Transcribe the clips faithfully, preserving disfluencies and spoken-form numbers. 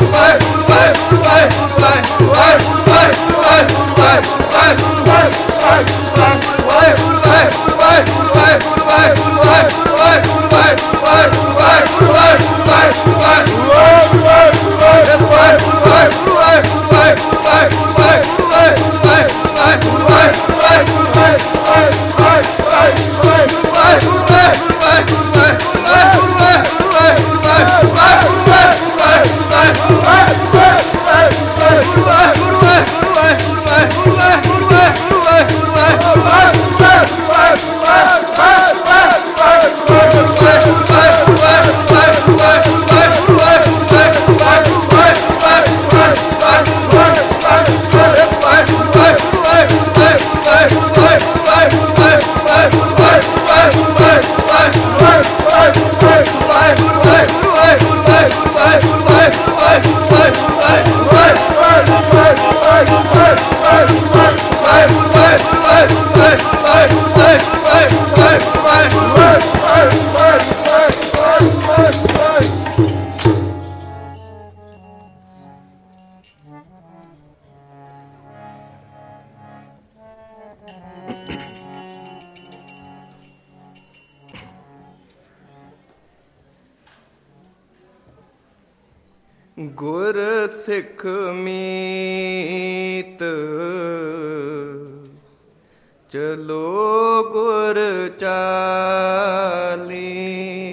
ਗੁਰ ਸਿੱਖ ਮੀਤ ਚਲੋ ਗੁਰ ਚਾਲੀ।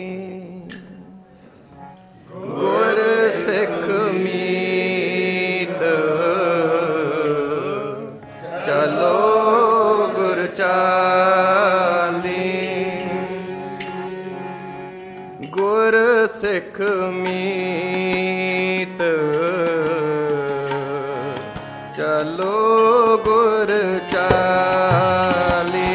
ਗੁਰ ਸਿੱਖ ਮੀਤ ਚਲੋ ਗੁਰ ਚਾਲੀ। ਗੁਰ ਸਿੱਖ ਮੀਤ ਚਲੋ ਗੁਰ ਚਾਲੀ।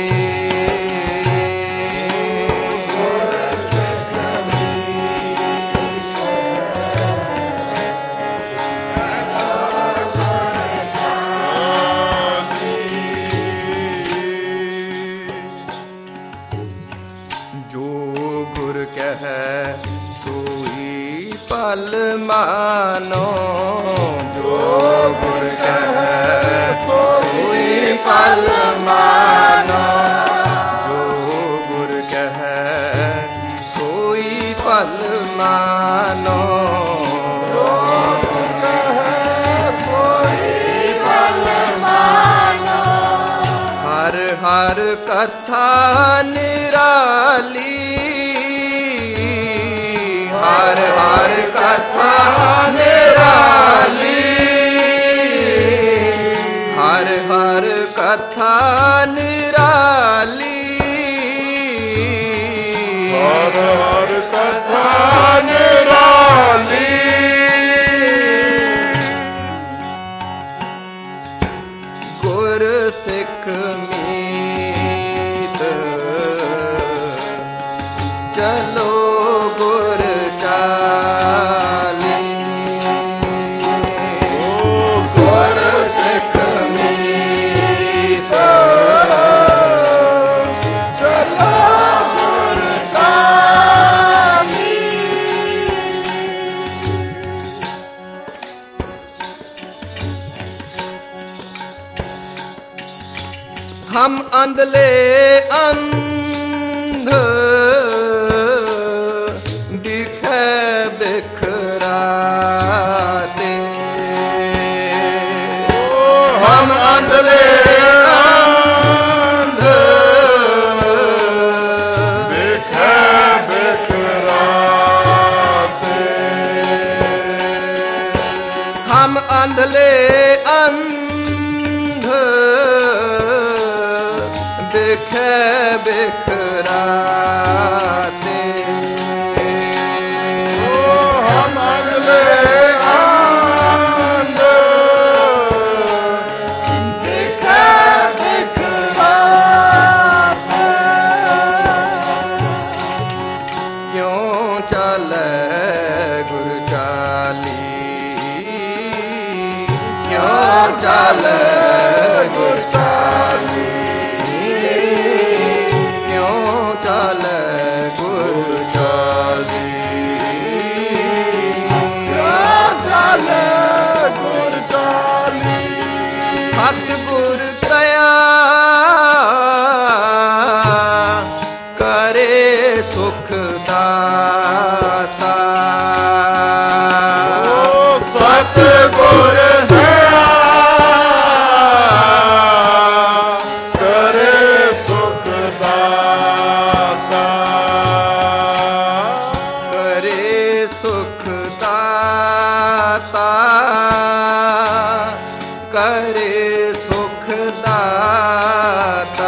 ਜੋ ਗੁਰ ਕਹੈ ਸੋਈ ਪਲ ਮਾਨੋ। ਜੋ ਗੁਰ ਕਹੈ ਸੋਈ ਪਲ ਮਾਨੋ। ਜੋ ਗੁਰ ਕਹੈ ਸੋਈ ਪਲ ਮਾਨੋ। ਜੋ ਗੁਰ ਕਹੈ ਸੋਈ ਪਲ ਮਾਨੋ। ਹਰ ਹਰ ਕਥਾ ਨਿਰਾਲੀ। ਹਰ ਹਰ ਕਥਾ ਨਿਰਾਲੀ। ਹਰ ਹਰ ਕਥਾ ਨਿਰਾਲੀ। ਹਰ ਹਰ ਕਥਾ ਨਿਰਾਲੀ। ਗੁਰ ਸਿੱਖ ਮੀਤ ਚਲੋ ਗੁਰ ਚਾਲੀ। ਗੁਰ ਸਿੱਖ ਮੀਤ ਚਲੋ ਗੁਰ ਚਾਲੀ। ਹਮ ਅੰਧਲੇ ਅੰਧ ਦਿਖੈ ਬਿਖਰਾਤੇ। ਹਮ ਅੰਧਲੇ ਅੰਧ ਦਿਖੈ ਬਿਖਰਾਤੇ। ਹਮ ਅੰਧਲੇ ਅੰਧ ਦਿਖੈ ਬਿਖਰਾਤੇ। ਹਮ ਅੰਧਲੇ ਅੰਧ ਦਿਖੈ ਬਿਖਰਾਤੇ। ਕਿਉਂ ਚਾਲੈ ਗੁਰ ਚਾਲੀ। ਕਿਉਂ ਚਾਲੈ ਗੁਰ ਚਾਲੀ। ਕਿਉਂ ਚਾਲੈ ਗੁਰ ਚਾਲੀ। ਕਿਉਂ ਚਾਲੈ ਸਤਿਗੁਰ ਦਇਆ ਕਰੇ ਸੁਖ ਦਾਤਾ। ਸਤਿਗੁਰ ਦਇਆ ਕਰੇ ਸੁਖ ਦਾਤਾ। ਕਰੇ ਸੁਖ ਦਾਤਾ ਕਰੇ ਸੁਖ ਦਾਤਾ।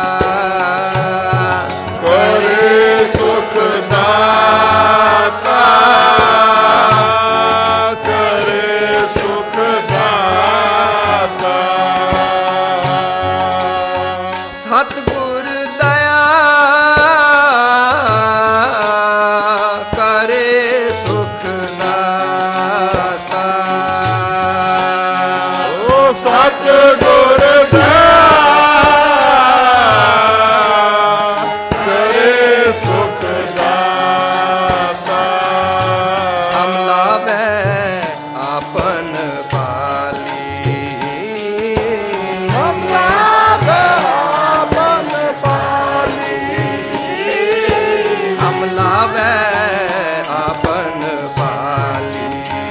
ਕਰੇ ਸੁਖ ਦਾਤਾ ਕਰੇ ਸੁਖ ਦਾਤਾ। ਸਤਿਗੁਰ ਦਇਆ ਕਰੇ ਸੁਖ ਦਾਤਾ। ਓ ਸਤਿਗੁਰ ਦਇਆ ਕਰੇ ਸੁਖ ਦਾਤਾ। ਹਮ ਲਾਵੈ ਆਪਨ ਪਾਲੀ। ਹਮ ਲਾਵੈ ਆਪਨ ਪਾਲੀ। ਹਮ ਲਾਵੈ ਆਪਨ ਪਾਲੀ।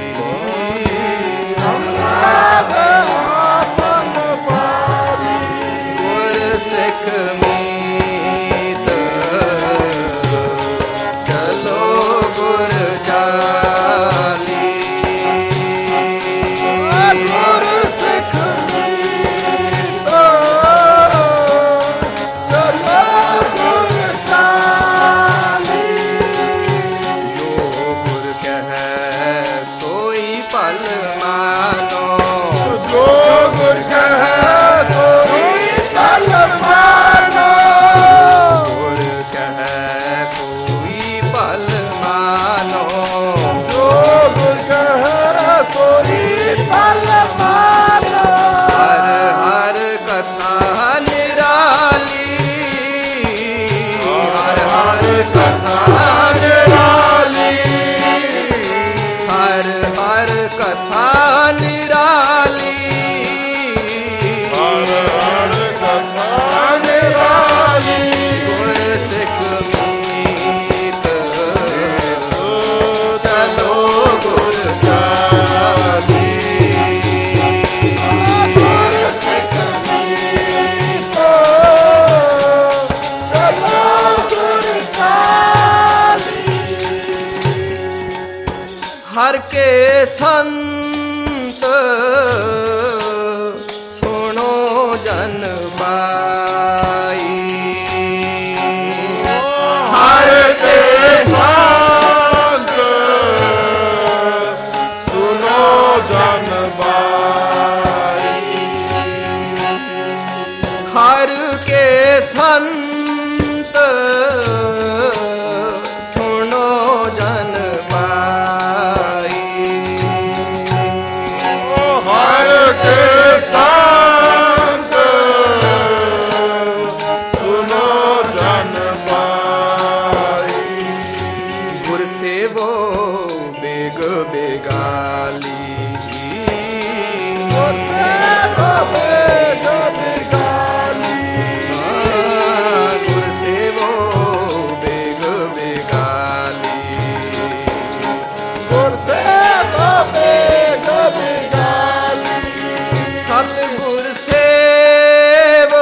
ਹਮ ਲਾਵੈ ਆਪਨ ਪਾਲੀ। ਗੁਰ ਸਿੱਖ ਮੀਤ ਚਲੋ ਗੁਰ ਚਾਲੀ। ਗੁਰ ਸਿੱਖ ਮੀਤ ਚਲੋ ਗੁਰ ਚਾਲੀ। ਜੋ ਗੁਰ ਕਹੈ ਸੋਈ ਭਲ ਮਾਨੋ। ਜੋ ਗੁਰ ਕਹੈ ਸੋਈ ਭਲ ਮਾਨੋ। ਗੁਰ ਕਹੈ ਕੋਈ ਭਲ ਮਾਨੋ। ਜੋ ਗੁਰ ਕਹੈ ਸੋਈ ਭਲ ਮਾਨੋ। ਹਰ ਹਰ ਕਥਾ ਨਿਰਾਲੀ। ਹਰ ਹਰ ਕਥਾ ਨਿਰਾਲੀ। ਹਰ ਹਰ ਕਥਾ ਨਿਰਾਲੀ। ਹਰ ਹਰ ਕਥਾ ਨਿਰਾਲੀ। ਗੁਰ ਸਿੱਖ ਮੀਤ ਚਲੋ ਗੁਰ ਚਾਲੀ। ਗੁਰ ਸਿੱਖ ਮੀਤ ਚਲੋ ਗੁਰ ਚਾਲੀ। ਹਰ ਕੇ ਸੰਤ ਸੁਣੋ ਜਨ ਬਾਈ। ਹਰ ਕੇ ਸੰਤ ਸੁਨੋ ਜਨ ਬਾਈ। ਹਰ ਕੇ ਸੰਤ ਸੁਣੋ ਜਨ ਬਾਈ। ਹਰ ਕੇ ਸੰਤ ਸੁਨੋ ਜਨ ਬਾਈ। ਗੁਰ ਸੇਵੋ ਬੇਗ ਬੇਗਾਲੀ। ਗੁਰ ਸੇਵੋ ਬੇਗ ਬੇਗਾਲੀ। ਗੁਰ ਸੇਵੋ ਬੇਗ ਬੇਗਾਲੀ। ਗੁਰ ਸੇਵੋ ਬੇਗ ਬੇਗਾਲੀ। ਸਤਿਗੁਰ ਸੇਵ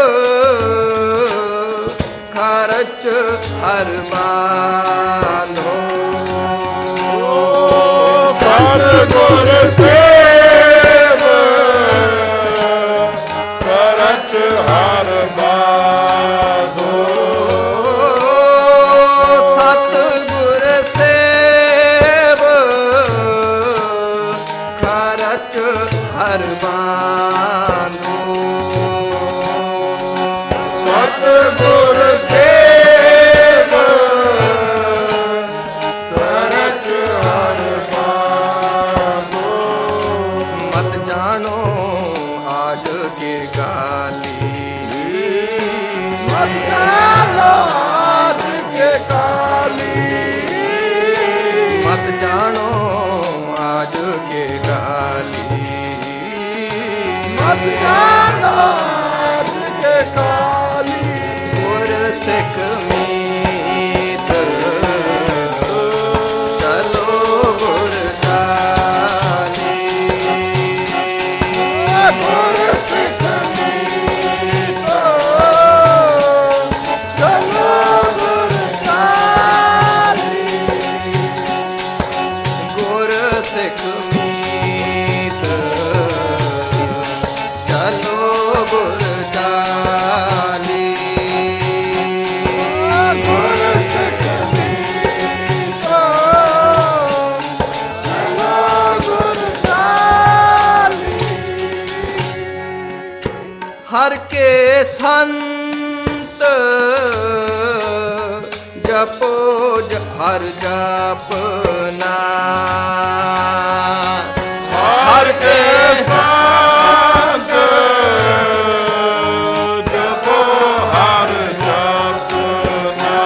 ਖਰਚ ਹਰ ਮਾਨੋ। ਸਤਿਗੁਰ ਸੇਵ ਕਰਚ ਹਰ ਬਾਜ਼ੋ। ਸਤਿਗੁਰ ਸੇਵ ਖਰਚ ਹਰ ਮਾਨੋ। ਸਤਿਗੁਰ ਸੇਵ ਕਰਚ ਹਰ ਬਾਜ਼ੋ। ਮਤ ਜਾਣੋ ਆਜ ਕੇ ਗਾਲੀ। ਮਤ ਜਾਣੋ ਆਜ ਕੇ ਕਾਲੀ। ਮਤ ਜਾਣੋ ਆਜ ਕੇ ਗਾਲੀ। ਸਤਿਨਾਮ ਕੇ ਕਾਲੀ ਗੁਰ ਸਿੱਖ ਮੀਤ ਚਲੋ ਗੁਰ ਚਾਲੀ ਗੁਰ ਸਿੱਖ ਮੀਤ ਚਲੋ ਗੁਰ ਚਾਲੀ ਗੁਰ ਸਿੱਖ ਮੀਤ ਚਲੋ ਗੁਰ ਚਾਲੀ ਗੁਰ ਸਿੱਖ ਮੀਤ ਚਲੋ ਗੁਰ ਚਾਲੀ ਹਰ ਕੇ ਸੰਤ ਜਪੋ ਜ- ਹਰ ਜਪਨਾ ਹਰ ਕੇ ਸੰਤ ਜਪੋ ਹਰ ਜਪਨਾ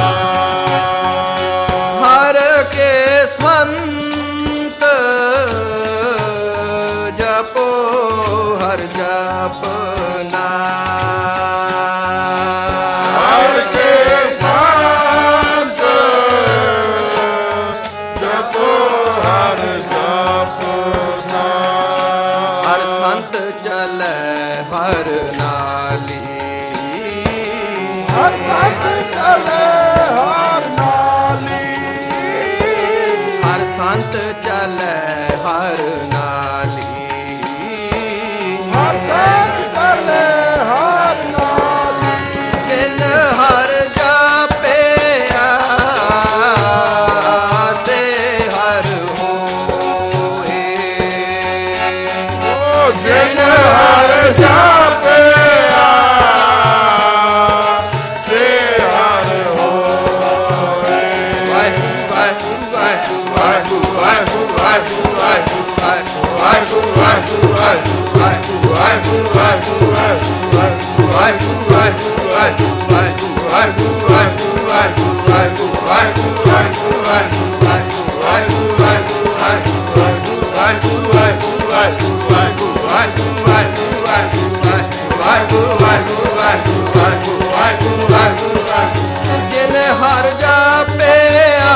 ਹਰ ਕੇ ਸੰਤ ਜਪੋ ਹਰ ਜਪਨਾ ਹਰ ਕੇ ਸੰਤ ਜਪੋ ਹਰ ਜਪਨਾ ਹਰ ਸੰਤ ਚਲੈ ਹਰ ਨਾਲੀ ਹਰ ਸੰਤ ਚਲੇ ਹਰ ਨਾਲੀ ਹਰ ਸੰਤ ਚਲੈ ਹਰ ਨਾਲੀ ਹਰ ਸੰਤ ਚਲੇ ਹਰ ਨਾਲੀ ਜਿਨ ਹਰ ਜਾਪਿਆ ਸੇ ਹਰ ਹੋਏ ਜਿਨ ਹਰ ਜਾਪਿਆ ਸੇ ਹਰ ਹੋਏ ਵਾਹਿਗੁਰੂ ਵਾਹਿਗੁਰੂ ਵਾਹਿਗੁਰੂ ਵਾਹਿਗੁਰੂ ਵਾਹਿਗੁਰੂ ਵਾਹਿਗੁਰੂ ਵਾਹਿਗੁਰੂ ਵਾਹਿਗੁਰੂ ਵਾਹਿਗੁਰੂ ਜਿਨ ਹਰ ਜਾਪਿਆ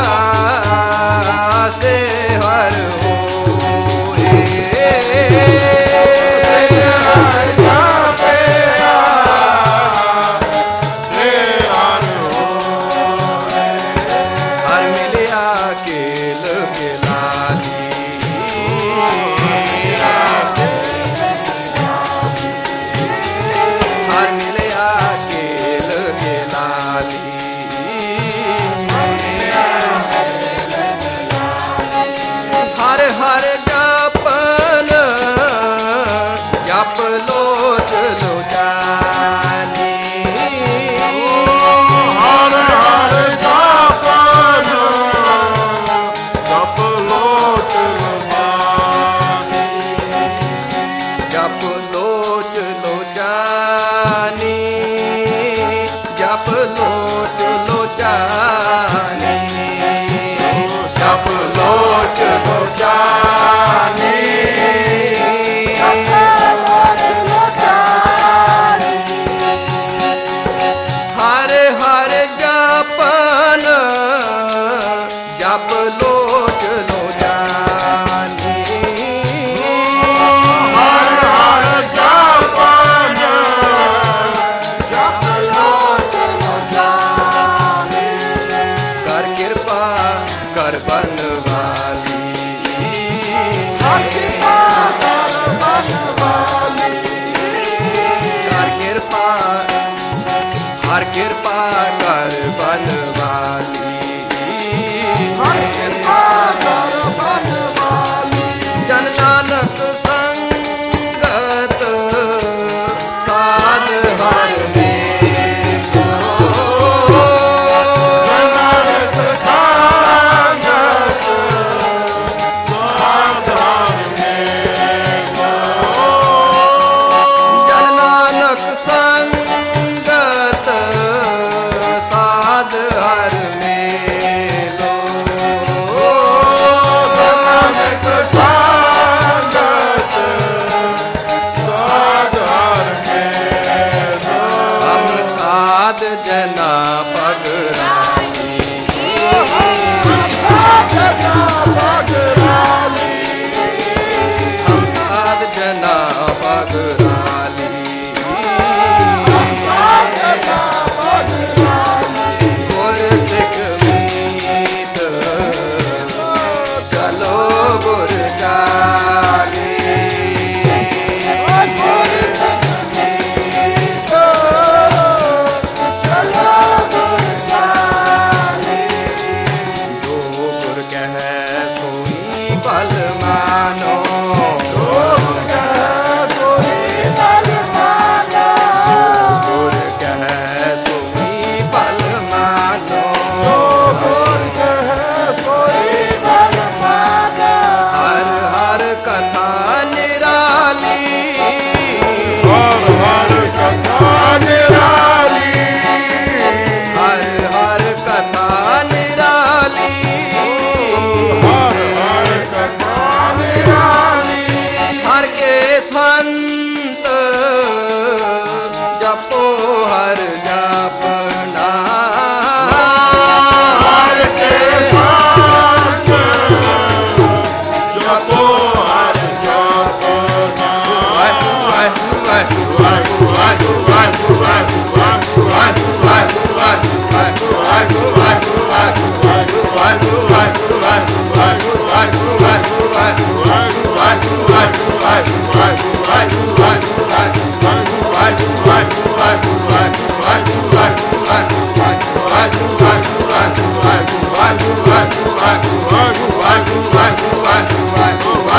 ਸੇ ਹਰ ਹੋਏ ਹਰ ਜਾਪਿਆ ਸੇ ਹਰ ਹੋਏ ਹਰ ਮਿਲਿਆ ਕੇਲ ਕੇਲਾਲੀ ਹਰ ਮਿਲਿਆ ਕੇਲ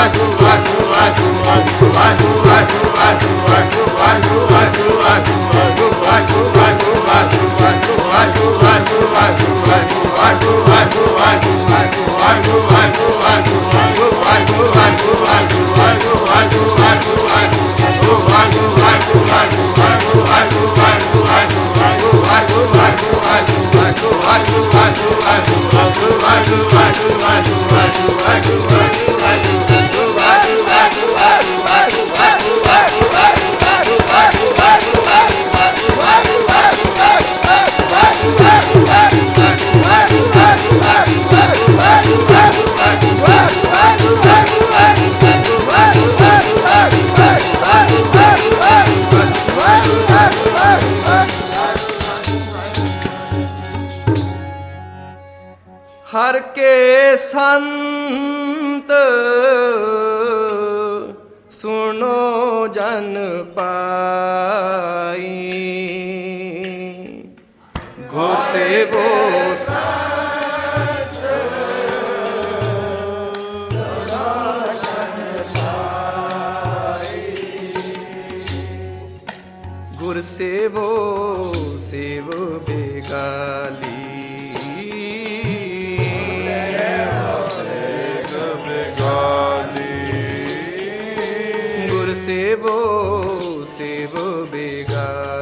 ਹਰ ਕੇ ਸੰਤ ਸੁਣੋ ਜਨ ਪਾਈ, ਗੁਰ ਸੇਵੋ ਗੁਰ ਸੇਵੋ ਸੇਵ ਬੇਗਾਲੀ, ਗੁਰ ਸੇਵੋ ਸੇਵ ਬੇਗਾਲੀ।